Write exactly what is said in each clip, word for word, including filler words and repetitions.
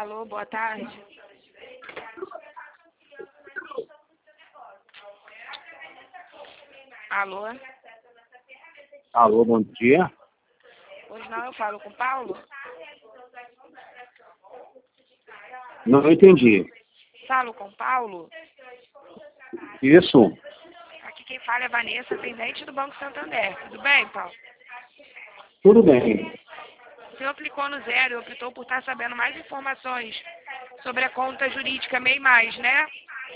Alô, boa tarde. Alô? Alô, bom dia. Hoje não, eu falo com o Paulo? Não entendi. Falo com o Paulo? Isso? Aqui quem fala é Vanessa, atendente do Banco Santander. Tudo bem, Paulo? Tudo bem. O senhor clicou no zero e optou por estar sabendo mais informações sobre a conta jurídica MEI Mais, né?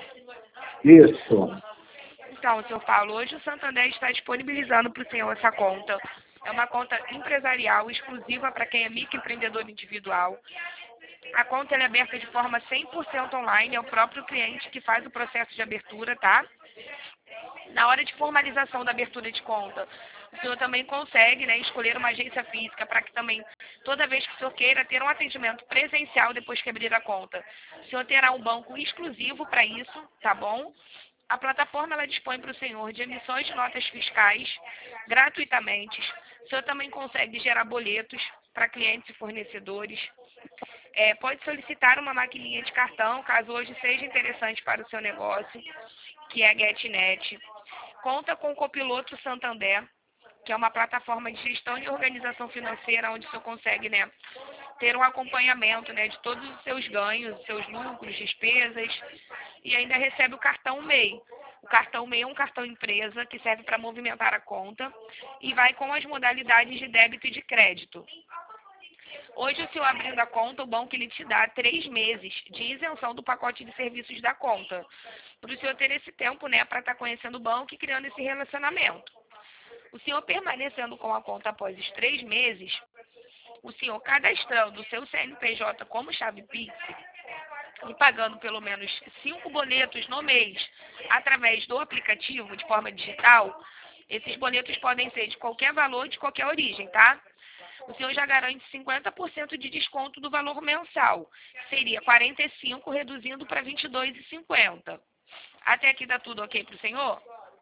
Isso. Então, senhor Paulo, hoje o Santander está disponibilizando para o senhor essa conta. É uma conta empresarial exclusiva para quem é microempreendedor individual. A conta ela é aberta de forma cem por cento online, é o próprio cliente que faz o processo de abertura, tá? Na hora de formalização da abertura de conta, o senhor também consegue, né, escolher uma agência física para que também, toda vez que o senhor queira ter um atendimento presencial depois que abrir a conta, o senhor terá um banco exclusivo para isso, tá bom? A plataforma ela dispõe para o senhor de emissões de notas fiscais gratuitamente. O senhor também consegue gerar boletos para clientes e fornecedores. É, pode solicitar uma maquininha de cartão, caso hoje seja interessante para o seu negócio, que é a GetNet. Conta com o Copiloto Santander, que é uma plataforma de gestão e organização financeira, onde o senhor consegue, né, ter um acompanhamento, né, de todos os seus ganhos, seus lucros, despesas, e ainda recebe o cartão MEI. O cartão MEI é um cartão empresa que serve para movimentar a conta e vai com as modalidades de débito e de crédito. Hoje, o senhor abrindo a conta, o banco ele te dá três meses de isenção do pacote de serviços da conta, para o senhor ter esse tempo, né, para estar conhecendo o banco e criando esse relacionamento. O senhor permanecendo com a conta após os três meses, o senhor cadastrando o seu C N P J como chave Pix e pagando pelo menos cinco boletos no mês através do aplicativo de forma digital, esses boletos podem ser de qualquer valor, de qualquer origem, tá? O senhor já garante cinquenta por cento de desconto do valor mensal. Seria quarenta e cinco, reduzindo para vinte e dois reais e cinquenta centavos. Até aqui dá tudo ok para o senhor?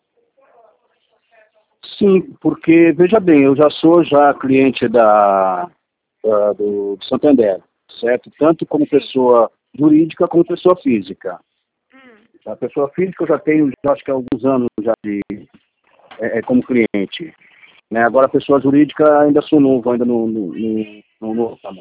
Sim, porque, veja bem, eu já sou já cliente da, da- do Santander, certo? Tanto como pessoa jurídica como pessoa física. Hum. A pessoa física eu já tenho, já, acho que há alguns anos já de, é, é, como cliente. Né? Agora a pessoa jurídica ainda sou novo, ainda no, no, no, no, no ramo.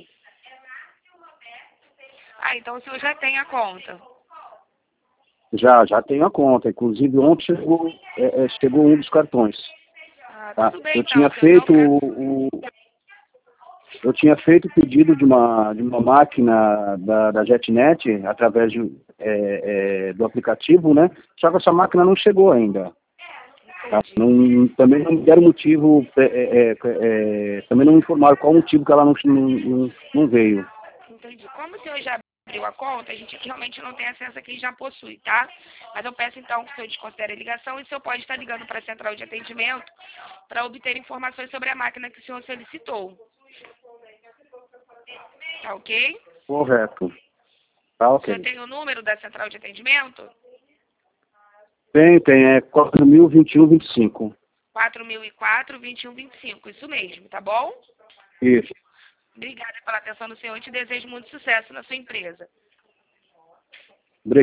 Ah, então o senhor já tem a conta. Já, já tenho a conta. Inclusive ontem chegou, é, é, chegou um dos cartões. Ah, Tá? tudo bem, Eu então. tinha O senhor feito não... o, o- eu tinha feito o pedido de uma, de uma máquina da, da JetNet através de, é, é, do aplicativo, né? Só que essa máquina não chegou ainda. Tá? Não, também não me deram motivo, é, é, é, é, também não me informaram qual o motivo que ela não, não, não, não veio. Entendi. Como o senhor já abriu a conta, a gente realmente não tem acesso a quem já possui, tá? Mas eu peço então que o senhor desconsidere a ligação e o senhor pode estar ligando para a central de atendimento para obter informações sobre a máquina que o senhor solicitou. Tá ok? Correto. Tá O ok. senhor tem o número da central de atendimento? Tem, tem, é quatro mil vinte e um vinte e cinco. quatro mil e quatro, vinte e um vinte e cinco. Isso mesmo, tá bom? Isso. Obrigada pela atenção do senhor e te desejo muito sucesso na sua empresa.